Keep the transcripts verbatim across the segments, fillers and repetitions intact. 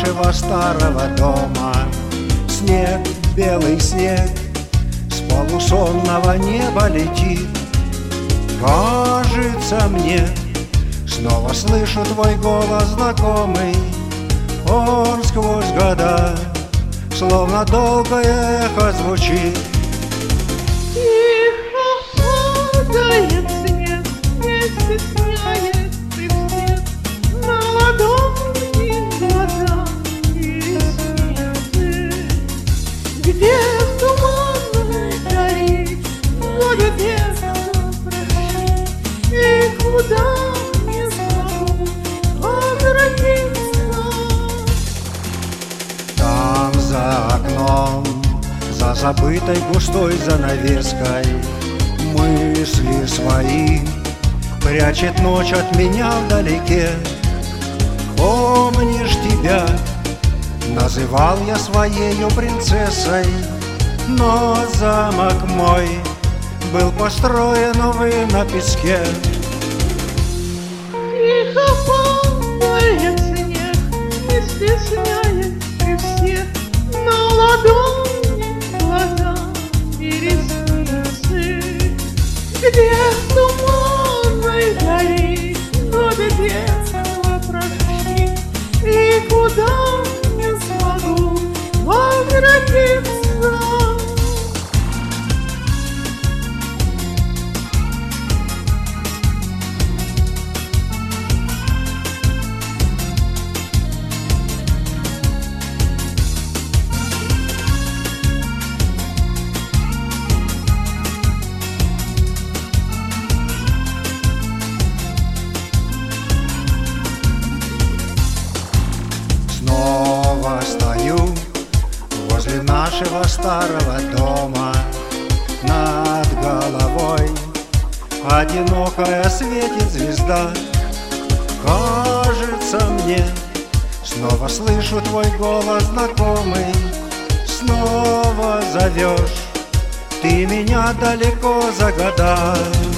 нашего старого дома. Снег, белый снег, с полусонного неба летит. Кажется мне, снова слышу твой голос знакомый. Он сквозь года, словно долгое эхо звучит. Тихо падает снег, не стесняет ты всех. На ладони глаза и ресницы. Где в туманной дали годы детства прошли, и куда не смогу возвратиться. Там за окном, за забытой густой занавеской, мысли свои прячет ночь от меня вдалеке. Помнишь тебя? Называл я своею принцессой, но замок мой был построен, увы, на песке. Тихо падает снег, не стесняет при всех. На ладони глаза и ресницы. Где в туманной дали годы детства прошли, и куда не смогу возвратиться. Снова стою возле нашего старого дома. Над головой одинокая светит звезда. Кажется мне, снова слышу твой голос знакомый. Снова зовешь ты меня далеко за года.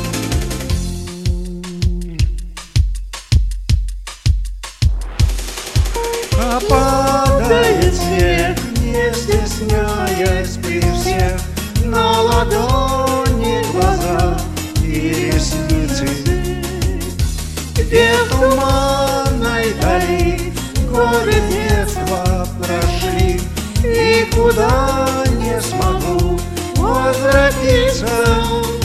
А падает снег, не стесняясь при всех. На ладони глаза и ресницы. Где в туманной дали годы детства прошли, и куда не смогу возвратиться.